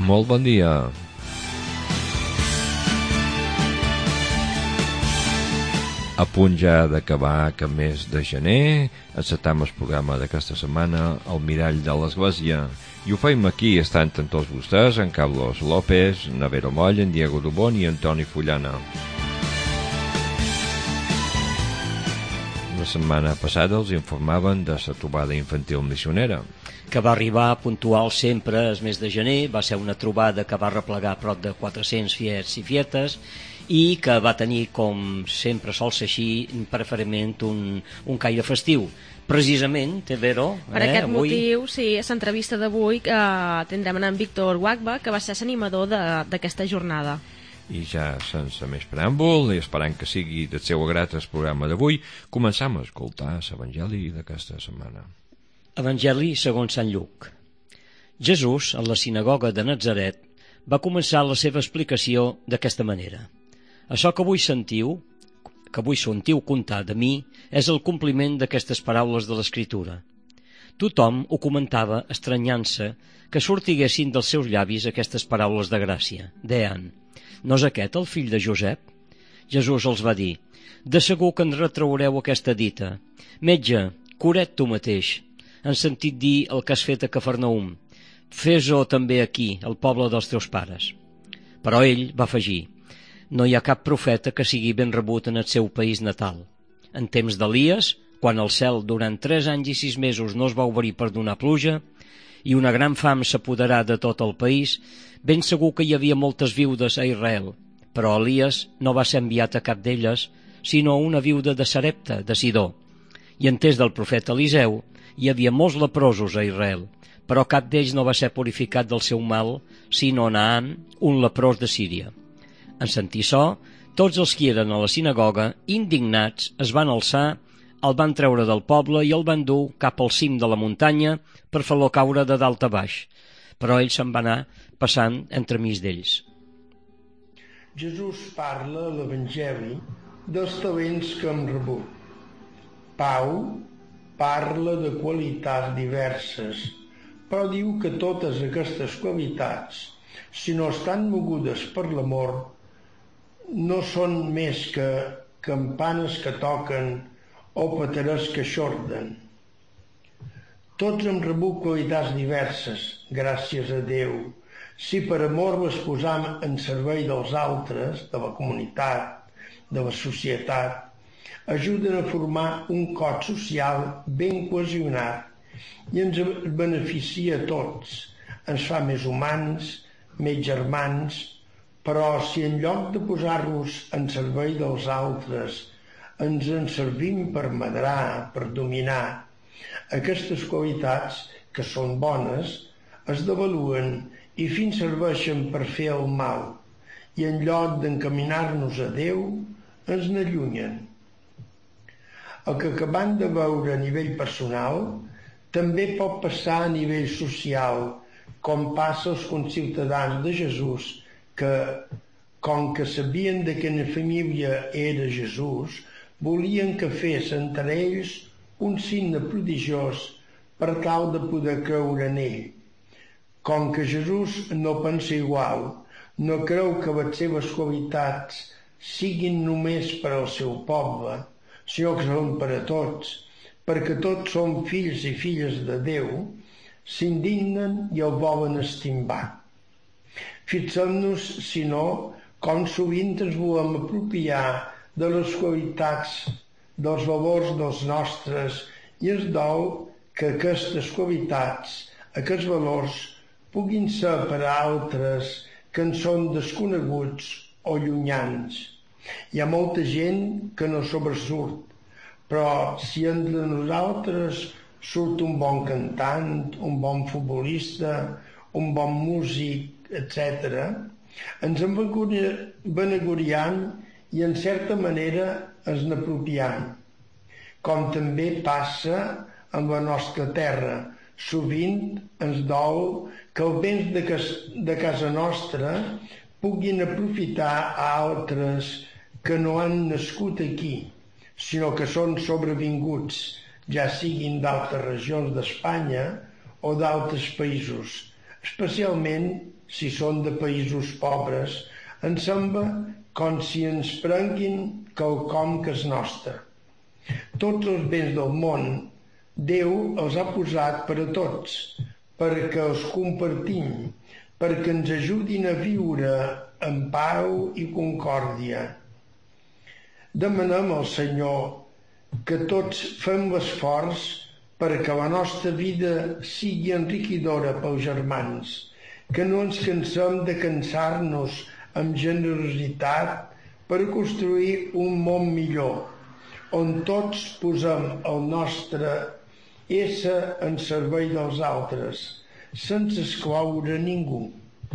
Molt bon dia. A punt ja d'acabar aquest mes de gener, encetam el programa d'aquesta setmana, El mirall de l'Església. I ho feim aquí, estant amb tots vostès, en Carlos López, Navero Moll, en Diego Dubón i Antoni Fullana. La setmana passada els informaven de la trobada infantil missionera, que va arribar puntual sempre el mes de gener. Va ser una trobada que va replegar prop de 400 fiets i fietes i que va tenir, com sempre sol ser així, preferentment un caire festiu. Precisament, Vero, per aquest motiu, sí, a l'entrevista d'avui tindrem en Víctor Wagba, que va ser l'animador d'aquesta jornada. I ja sense més preàmbul, i esperant que sigui del seu agrat el programa d'avui, començam a escoltar l'Evangeli d'aquesta setmana. Evangeli segons Sant Lluc. Jesús, a la sinagoga de Natzaret, va començar la seva explicació d'aquesta manera. Això que avui sentiu contar de mi, és el compliment d'aquestes paraules de l'Escritura. Tothom ho comentava estranyant-se que sortiguessin dels seus llavis aquestes paraules de gràcia. Deien: no és aquest el fill de Josep? Jesús els va dir: de segur que ens retraureu aquesta dita. Metge, cura't tu mateix. Han sentit dir el que has fet a Cafarnaum. Fes-ho també aquí, al poble dels teus pares. Però ell va afegir: no hi ha cap profeta que sigui ben rebut en el seu país natal. En temps d'Elies, quan el cel durant 3 anys i 6 mesos no es va obrir per donar pluja, i una gran fam s'apoderà de tot el país, ben segur que hi havia moltes viudes a Israel, però Elies no va ser enviat a cap d'elles, sinó a una viuda de Sarepta, de Sidó. I en temps del profeta Eliseu, hi havia molts leprosos a Israel, però cap d'ells no va ser purificat del seu mal, sinó Naam, un leprós de Síria. En sentir açò, tots els qui eren a la sinagoga, indignats, es van alçar, el van treure del poble i el van dur cap al cim de la muntanya per fer-lo caure de dalt a baix. Però ell se'n va anar passant entremig d'ells. Jesús parla a l'Evangeli dels talents que hem rebut. Pau parla de qualitats diverses, però diu que totes aquestes qualitats, si no estan mogudes per l'amor, no són més que campanes que toquen o petarers que xorden. Tots hem rebut qualitats diverses, gràcies a Déu, si per amor les posam en servei dels altres, de la comunitat, de la societat, ajuden a formar un cos social ben cohesionat i ens beneficia a tots, ens fa més humans, més germans, però si en lloc de posar-nos en servei dels altres ens en servim per medrar, per dominar, aquestes qualitats, que són bones, es devaluen i fins serveixen per fer el mal, i en lloc d'encaminar-nos a Déu, ens n'allunyen. El que acabem de veure a nivell personal també pot passar a nivell social, com passa als conciutadans de Jesús, que, com que sabien de quina família era Jesús, volien que fes entre ells un signe prodigiós per tal de poder creure en ell. Com que Jesús no pensa igual, no creu que les seves qualitats siguin només per al seu poble, sinó que són per a tots, perquè tots som fills i filles de Déu, s'indignen i el volen estimbar. Fixem-nos, si no, com sovint ens volem apropiar de les qualitats, dels valors dels nostres, i ens dol que aquestes qualitats, aquests valors, puguin ser per a altres que en són desconeguts o llunyans. Hi ha molta gent que no sobresurt, però si entre nosaltres surt un bon cantant, un bon futbolista, un bon músic, etc., ens en vanagloriem i en certa manera ens n'apropiem. Com també passa amb la nostra terra, sovint ens dol que els béns de casa nostra puguin aprofitar a altres que no han nascut aquí, sinó que són sobrevinguts, ja siguin d'altres regions d'Espanya o d'altres països. especialment si són de països pobres. Em sembla com si ens prenguin quelcom que és nostre. Tots els béns del món Déu els ha posat per a tots, perquè els compartim, perquè ens ajudin a viure en pau i concòrdia. Demanem al Senyor que tots fem l'esforç perquè la nostra vida sigui enriquidora pels germans, que no ens cansem de cansar-nos amb generositat per construir un món millor, on tots posem el nostre ésser en servei dels altres, sense excloure ningú.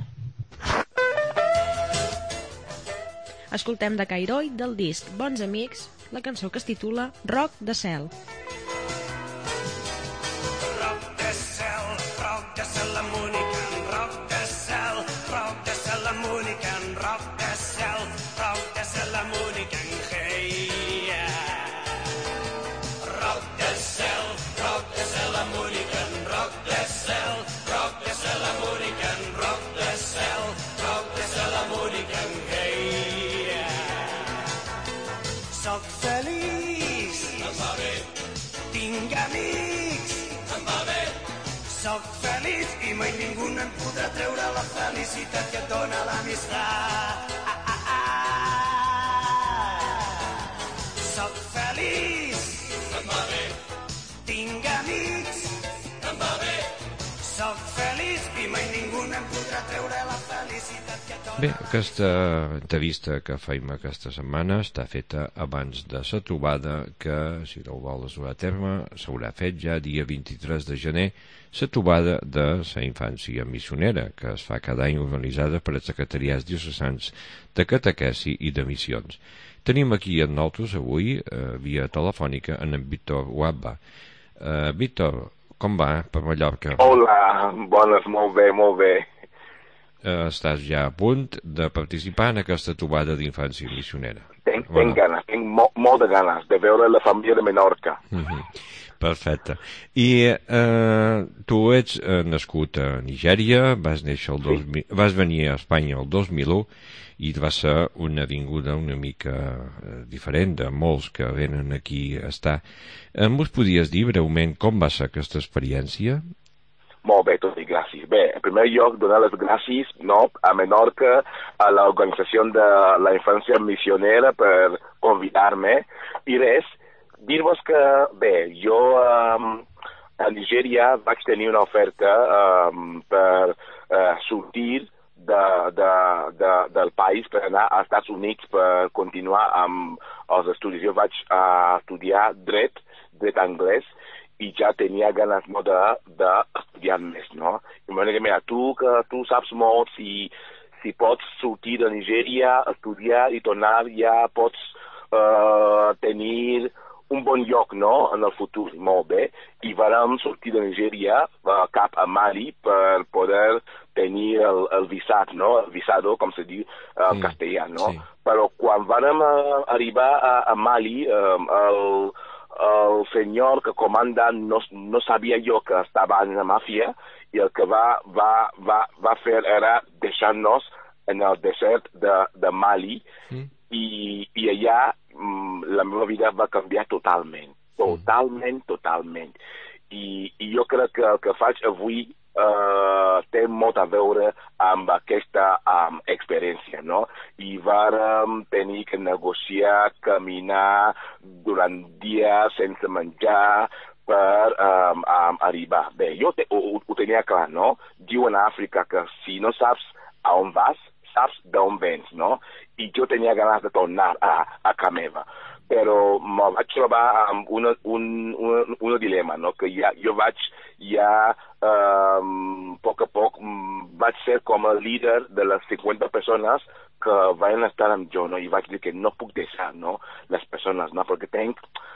Escoltem de Cairoi, del disc Bons Amics, la cançó que es titula Roc de Cel. Roc de cel, la Múnica, roc de cel, la Múnica, roc de cel, la Múnica, hey, yeah. Roc de cel, la Múnica, roc de cel, la Múnica, roc de cel, la Múnica, hey, yeah. Soc feliç, em va bé, tinc amics, em va bé. Soc feliç i mai ningú no em podrà treure la felicitat que et dóna l'amistat. Soc feliç, em va bé. Tinc amics, em va bé. Soc feliç i mai ningú no em podrà treure la felicitat que et dóna. Bé, aquesta entrevista que feim aquesta setmana està feta abans de la trobada que, si no ho vols dur a terme, s'haurà fet ja dia 23 de gener, la trobada de la infància missionera, que es fa cada any organitzada per els secretariats diocesans de catequesi i de missions. Tenim aquí amb nosaltres avui, via telefònica, en Víctor Guabba. Víctor, com va per Mallorca? Hola, bones, molt bé, molt bé. Estàs ja a punt de participar en aquesta trobada d'infància missionera? Tinc ganes, tinc molt de ganes de veure la família de Menorca. Perfecte. I tu ets nascut a Nigèria, vas venir a Espanya el 2001 i va ser una vinguda una mica diferent de molts que venen aquí a estar. Mos podies dir breument com va ser aquesta experiència? Molt bé, tot i gràcies. Bé, en primer lloc, donar les gràcies a Menorca, a l'organització de la infància missionera per convidar-me. I res, dir-vos que, bé, jo a Nigèria vaig tenir una oferta per sortir del país per anar als Estats Units per continuar amb els estudis. Jo vaig estudiar dret anglès, i ja tenia ganes d'estudiar més, no? I m'ha dit, mira, tu saps molt, si pots sortir de Nigèria, estudiar i tornar, ja pots tenir un bon lloc, no?, en el futur, molt bé. I vam sortir de Nigèria cap a Mali per poder tenir el visat, no?, el visado, com se diu en castellà, no? Sí. Però quan vam arribar a Mali, el senyor que comanda no sabia jo que estava en la màfia i el que va fer era deixar-nos en el desert de Mali i allà la meva vida va canviar totalment. I jo crec que el que faig avui té molt a veure amb aquesta experiència, no? I vàrem tenir que negociar, caminar durant dies sense menjar per arribar. Bé, jo ho tenia clar, no? Diuen a Àfrica que si no saps a on vas, saps d'on vens, no? I jo tenia ganes de tornar a casa meva. Però me vaig trobar amb un dilema, no? Que jo vaig a poc a poc vaig ser com el líder de les 50 persones que van estar amb jo, no? I vaig dir que no puc deixar, no?, les persones, no? Perquè tenc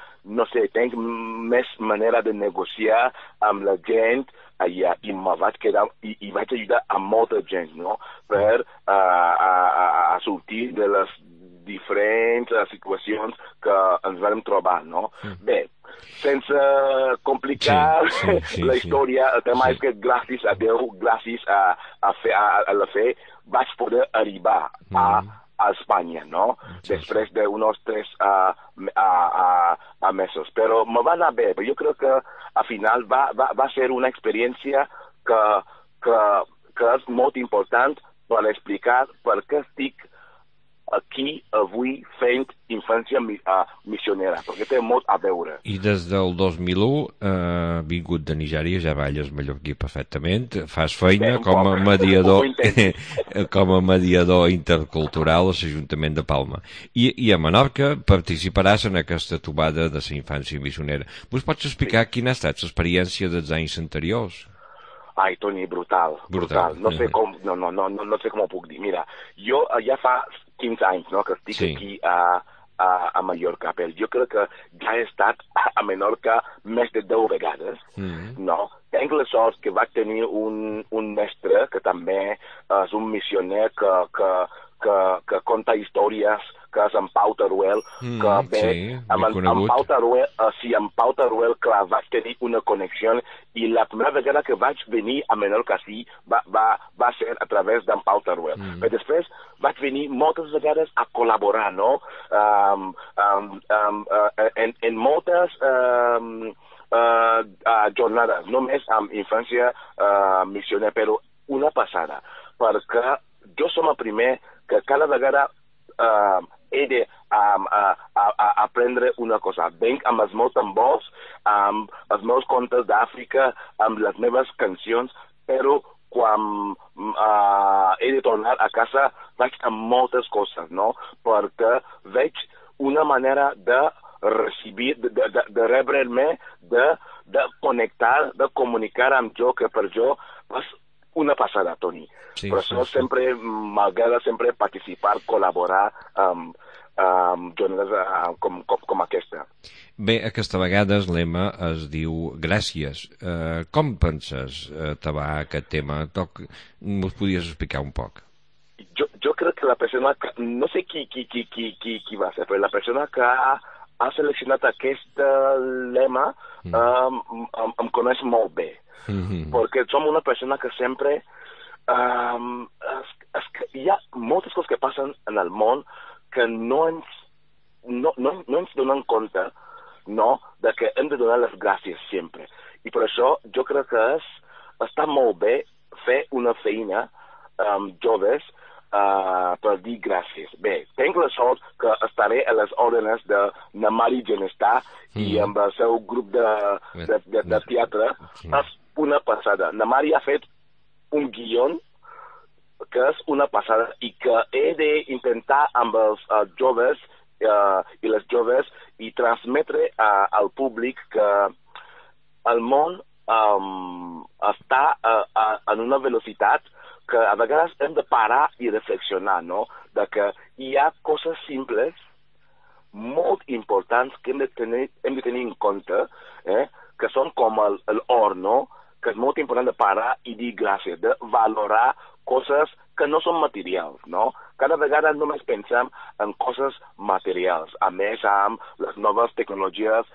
més manera de negociar amb la gent allà i me vaig quedar i vaig ajudar a molta gent, no?, per a sortir de les diferents situacions que ens vam trobar, no? Bé, sense complicar la història, el tema és que gràcies a Déu, gràcies a la fe, vaig poder arribar a Espanya, no? Després d'uns 3 mesos. Però me va anar bé, però jo crec que al final va ser una experiència que és molt important per explicar per què estic aquí avui fent infància missionera, perquè té molt a veure. I des del 2001 vingut de Nigèria, ja balles mallorquí perfectament, fas feina com a mediador com a mediador intercultural a l'Ajuntament de Palma. I a Menorca participaràs en aquesta trobada de la infància missionera. Vos pots explicar quina ha estat l'experiència dels anys anteriors? Ai, Toni, brutal. No sé com ho puc dir. Mira, jo ja fa 15 anys, no?, que estic aquí a Mallorca, però jo crec que ja he estat a Menorca més de 10 vegades, no? Tenc la sort que vaig tenir un mestre que també és un missioner que conta històries, que és en Pau Teruel, que bé, amb Pau Teruel, clar, vaig tenir una connexió, i la primera vegada que vaig venir a Menorca va ser a través d'en Pau Teruel. Però després vaig venir moltes vegades a col·laborar, no? En moltes jornades, només amb infància missionera, però una passada, perquè jo som el primer que cada vegada he d'aprendre una cosa. Venc amb els meus tambors, amb els meus contes d'Àfrica, amb les meves cancions, però quan he de tornar a casa vaig amb moltes coses, no? Perquè veig una manera de recibir, de rebre-me, de connectar, de comunicar amb jo, que per jo és una passada, Toni. Sí, per això sempre m'agrada sempre participar, col·laborar amb jornades com aquesta. Bé, aquesta vegada el lema es diu Gràcies. Com penses acabar aquest tema? M'ho podies explicar un poc? Jo crec que la persona que... No sé qui va ser, però la persona que ha seleccionat aquest lema em coneix molt bé. Perquè som una persona que sempre... hi ha moltes coses que passen en el món que no ens donen compte, no?, de que hem de donar les gràcies sempre. I per això jo crec que està molt bé fer una feina amb joves per dir gràcies. Bé, tinc la sort que estaré a les òrdenes de Namari Genestar i amb el seu grup de teatre. És una passada. Namari ha fet un guion que és una passada i que he d'intentar amb els joves i les joves i transmetre al públic que el món està en una velocitat que a vegades hem de parar i reflexionar, no? De que hi ha coses simples molt importants que hem de tenir en compte, que són com l'or, no? Que és molt important de parar i dir gràcies, de valorar coses que no són materials, no? Cada vegada només pensem en coses materials, a més amb les noves tecnologies,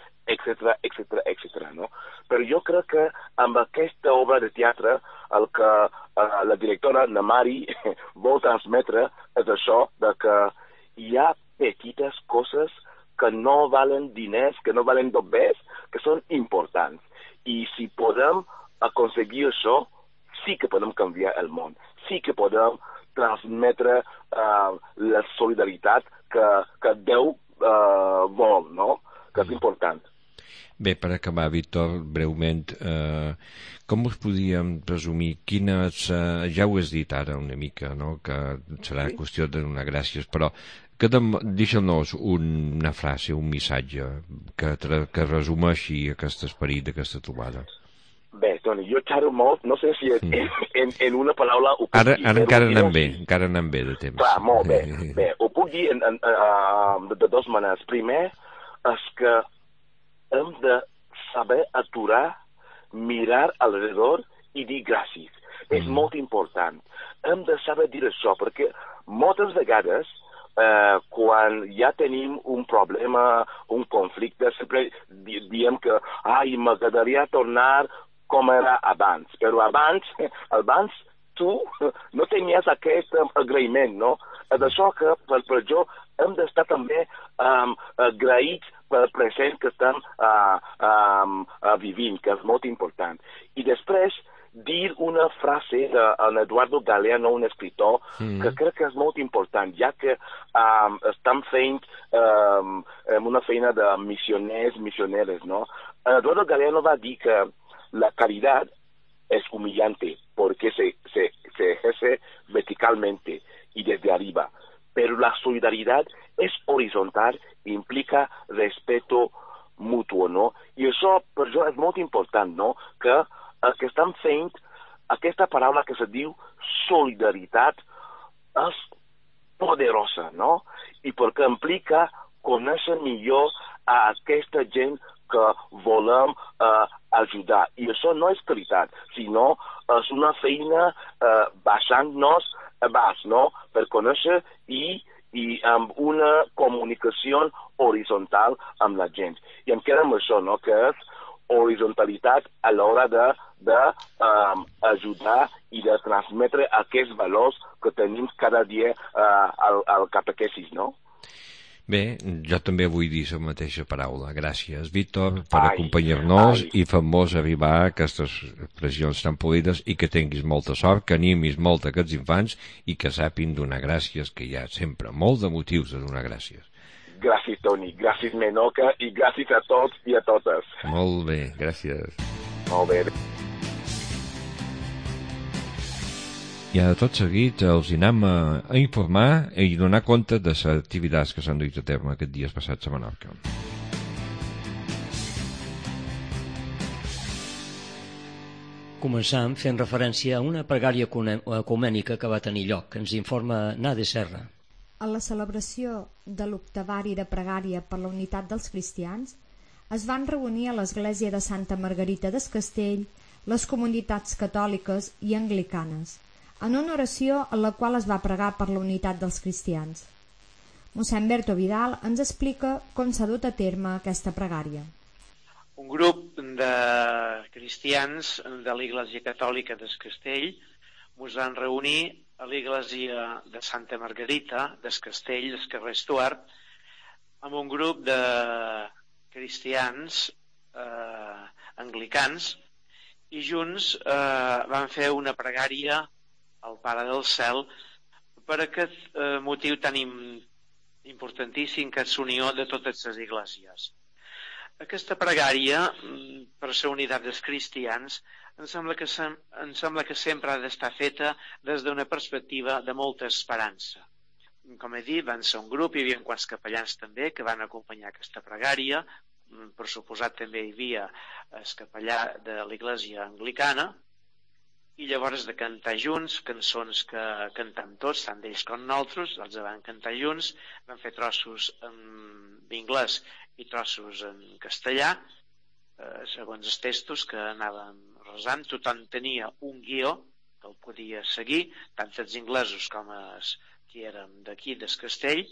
etc., no? Però jo crec que amb aquesta obra de teatre el que la directora Namari vol transmetre és això, de que hi ha petites coses que no valen diners, que no valen dobbers, que són importants. I si podem aconseguir això, sí que podem canviar el món, sí que podem transmetre la solidaritat que Déu vol, no? Que és important. Bé, per acabar, Víctor, breument, com us podíem presumir quines... ja ho has dit ara una mica, no?, que serà qüestió de donar gràcies, però deixa'm-nos una frase, un missatge que resumeixi aquest esperit d'aquesta trobada. Bé, Toni, jo xerro molt, no sé si en una paraula ho puc dir. Ara encara anem bé de temps. Clar, molt bé. Bé, ho puc dir de dues maneres. Primer, és que hem de saber aturar, mirar alrededor i dir gràcies. És molt important. Hem de saber dir això, perquè moltes vegades quan ja tenim un problema, un conflicte, sempre diem que m'agradaria tornar com era abans. Però abans tu no tenies aquest agraïment, no? D'això que per jo hem d'estar també agraïts pel present que estem vivint, que és molt important. I després, dir una frase d'en Eduardo Galeano, un escritor, que crec que és molt important, ja que estan fent una feina de missioneres, no? Eduardo Galeano va dir que la caridad es humillante porque se ejerce verticalmente y desde arriba, pero la solidaridad es horizontal e implica respeto mutuo, no? I això per jo és molt important, no? Que estan fent aquesta paraula que se diu solidaritat és poderosa, no? I perquè implica conèixer millor a aquesta gent que volem ajudar. I això no és caritat, sinó és una feina baixant-nos a baix, no? Per conèixer i amb una comunicació horitzontal amb la gent. I em queda amb això, no? Que és horizontalitat a l'hora d'ajudar i de transmetre aquests valors que tenim cada dia al catequesis, no? Bé, jo també vull dir la mateixa paraula. Gràcies, Víctor, per acompanyar-nos i fem-nos arribar a aquestes expressions tan polides i que tinguis molta sort, que animis molt aquests infants i que sàpin donar gràcies, que hi ha sempre molt de motius de donar gràcies. Gràcies, Toni, gràcies, Menoca, i gràcies a tots i a totes. Molt bé, gràcies. Molt bé. I ara tot seguit els anem a informar i donar compte de les activitats que s'han duit a terme aquests dies passats a Menorca. Començam fent referència a una pregària ecumènica que va tenir lloc, que ens informa Nade Serra. A la celebració de l'octavari de pregària per la unitat dels cristians es van reunir a l'església de Santa Margarita del Castell les comunitats catòliques i anglicanes, en una oració en la qual es va pregar per la unitat dels cristians. Mossèn Berto Vidal ens explica com s'ha dut a terme aquesta pregària. Un grup de cristians de l'Església Catòlica del Castell ens van reunir a l'Església de Santa Margarita del Castell, del carrer Stuart, amb un grup de cristians anglicans, i junts van fer una pregària al Pare del Cel per aquest motiu tan importantíssim que és l'unió de totes les esglésies. Aquesta pregària per la unitat dels cristians em sembla que sempre ha d'estar feta des d'una perspectiva de molta esperança. Com he dit, van ser un grup, hi havia quants capellans també que van acompanyar aquesta pregària, per suposat també hi havia el capellà de l'Església Anglicana, i llavors de cantar junts, cançons que cantam tots, tant d'ells com nosaltres, els van cantar junts, van fer trossos en anglès i trossos en castellà, segons els textos que anàvem resant. Tothom tenia un guió que el podia seguir, tant els inglesos com els que érem d'aquí, del castell.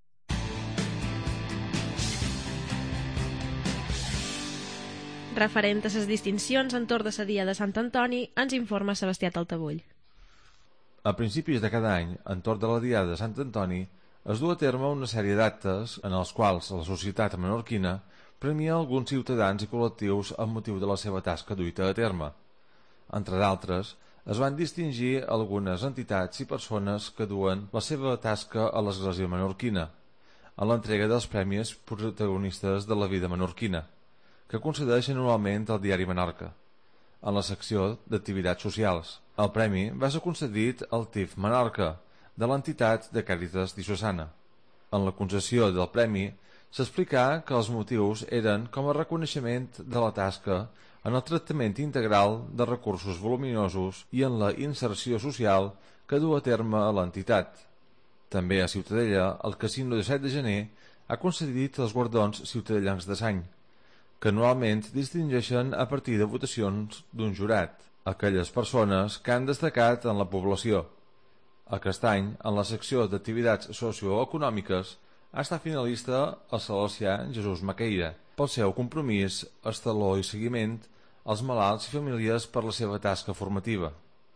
Referent a les distincions entorn de la Dia de Sant Antoni, ens informa Sebastià Taltabull. A principis de cada any, entorn de la Diada de Sant Antoni, es du a terme una sèrie d'actes en els quals la societat menorquina premia alguns ciutadans i col·lectius amb motiu de la seva tasca duita a terme. Entre d'altres, es van distingir algunes entitats i persones que duen la seva tasca a l'Església menorquina, a l'entrega dels premis protagonistes de la vida menorquina, que concedeix anualment el diari Menorca, en la secció d'activitats socials. El premi va ser concedit al TIF Menorca, de l'entitat de Càritas Diocesana. En la concessió del premi s'explicà que els motius eren com a reconeixement de la tasca en el tractament integral de recursos voluminosos i en la inserció social que du a terme a l'entitat. També a Ciutadella, el Casino de 7 de gener ha concedit els guardons ciutadellans de l'any, que anualment distingeixen a partir de votacions d'un jurat aquelles persones que han destacat en la població. Aquest any, en la secció d'activitats socioeconòmiques, ha estat finalista el salesià Jesús Maqueira pel seu compromís, estaló i seguiment als malalts i famílies per la seva tasca formativa.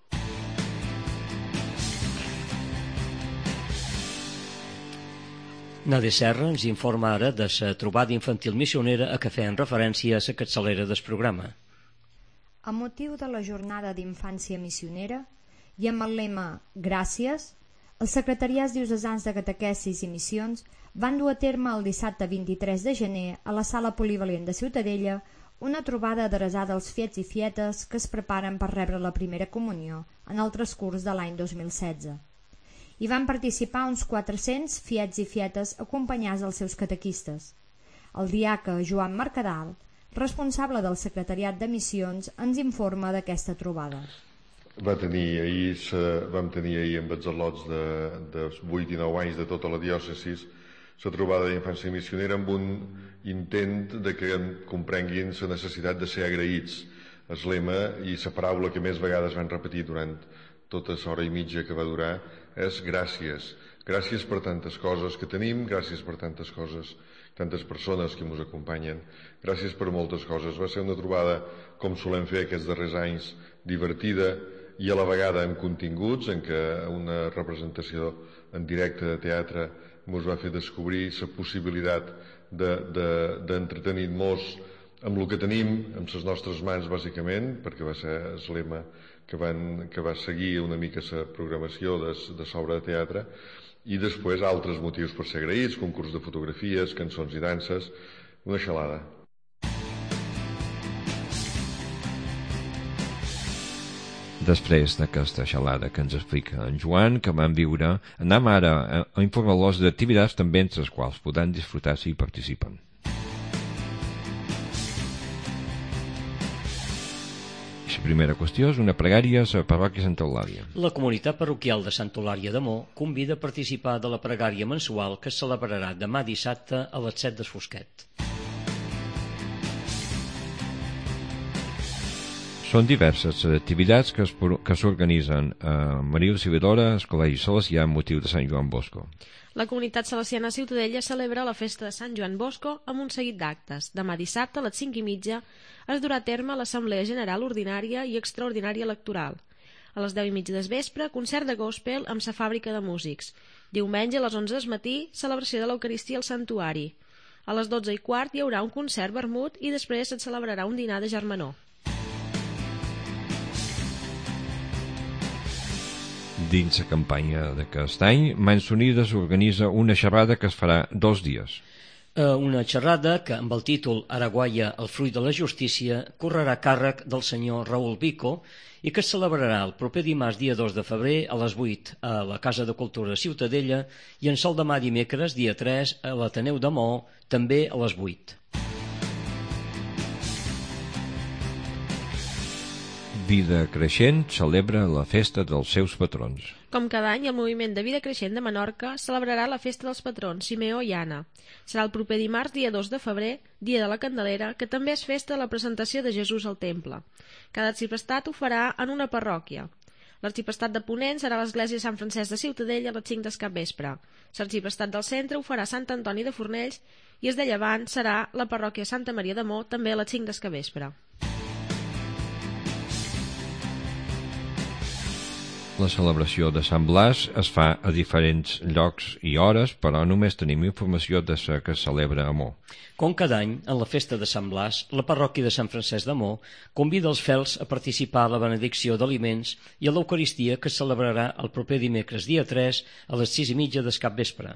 Nadia Serra ens informa ara de la trobada infantil missionera a què feien referència a la capçalera del programa. A motiu de la jornada d'infància missionera i amb el lema Gràcies, els secretariats diocesans de catequesis i missions van dur a terme el dissabte 23 de gener a la sala polivalent de Ciutadella una trobada adreçada als fiets i fietes que es preparen per rebre la primera comunió en el transcurs de l'any 2016. Hi van participar uns 400 fiets i fietes acompanyats dels seus catequistes. El diaca Joan Mercadal, responsable del secretariat de missions, ens informa d'aquesta trobada. Vam tenir ahir amb els al·lots de 8 i 9 anys de tota la diòcesi la trobada d'infància missionera amb un intent de que comprenguin la necessitat de ser agraïts. El lema i la paraula que més vegades van repetir durant tota l'hora i mitja que va durar és gràcies. Gràcies per tantes coses que tenim, gràcies per tantes coses, tantes persones que ens acompanyen, gràcies per moltes coses. Va ser una trobada, com solem fer aquests darrers anys, divertida i a la vegada amb continguts, en què una representació en directe de teatre ens va fer descobrir la possibilitat d'entretenir-nos amb el que tenim, amb les nostres mans, bàsicament, perquè va ser el lema que va seguir una mica la programació de l'obra de teatre, i després altres motius per ser agraïts, concurs de fotografies, cançons i danses, una xalada. Després d'aquesta xalada que ens explica en Joan, que vam viure, anem ara a informar-los d'activitats també entre les quals podran disfrutar si hi participen. La primera qüestió és una pregària a la parròquia Santa Eulàlia. La comunitat parroquial de Santa Eulàlia de Mo convida a participar de la pregària mensual que es celebrarà demà dissabte a les 7 del Fosquet. Són diverses les activitats que s'organitzen a Maria Auxiliadora, al Col·legi Salesià, amb motiu de Sant Joan Bosco. La comunitat salesiana a Ciutadella celebra la festa de Sant Joan Bosco amb un seguit d'actes. Demà dissabte a les 5:30 es durà a terme l'Assemblea General Ordinària i Extraordinària Electoral. A les 10:30 del vespre, concert de gospel amb sa fàbrica de músics. Diumenge a les 11 del matí, celebració de l'Eucaristia al Santuari. A les 12:15 hi haurà un concert vermut i després es celebrarà un dinar de germanor. Dins la campanya d'aquest any, Mans Unides organitza una xerrada que es farà 2 dies. Una xerrada que, amb el títol Araguaia, el fruit de la justícia, correrà a càrrec del senyor Raül Vico i que es celebrarà el proper dimarts dia 2 de febrer a les 8 a la Casa de Cultura de Ciutadella i en sol demà dimecres dia 3 a l'Ateneu de Maó, també a les 8. Vida Creixent celebra la festa dels seus patrons. Com cada any, el moviment de Vida Creixent de Menorca celebrarà la festa dels patrons, Simeó i Anna. Serà el proper dimarts, dia 2 de febrer, dia de la Candelera, que també és festa de la presentació de Jesús al temple. Cada arxiprestat ho farà en una parròquia. L'arxiprestat de Ponent serà a l'església de Sant Francesc de Ciutadella a les 5 del capvespre. L'arxiprestat del centre ho farà a Sant Antoni de Fornells i el de Llevant serà la parròquia Santa Maria de Mo, també a les 5 del capvespre. La celebració de Sant Blas es fa a diferents llocs i hores, però només tenim informació de la que es celebra a Mo. Com cada any, en la festa de Sant Blas, la parròquia de Sant Francesc de Mo convida els fels a participar a la benedicció d'aliments i a l'Eucaristia que es celebrarà el proper dimecres dia 3 a les 6:30 del capvespre.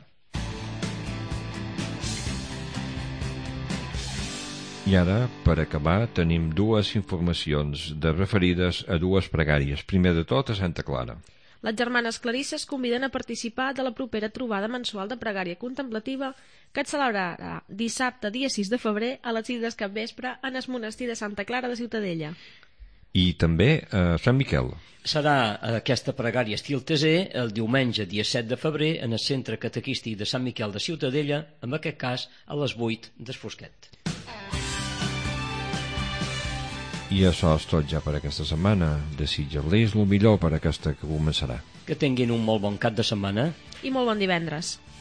I ara, per acabar, tenim 2 informacions referides a 2 pregàries. Primer de tot, a Santa Clara. Les germanes clarisses conviden a participar de la propera trobada mensual de pregària contemplativa que es celebrarà dissabte, dia 6 de febrer, a les 6 del capvespre en el monestir de Santa Clara de Ciutadella. I també a Sant Miquel. Serà aquesta pregària estil teser el diumenge, dia 7 de febrer, en el centre catequístic de Sant Miquel de Ciutadella, en aquest cas a les 8 del Fosquet. I això és tot ja per aquesta setmana. Desitjar-los el millor per aquesta que començarà. Que tinguin un molt bon cap de setmana. I molt bon divendres.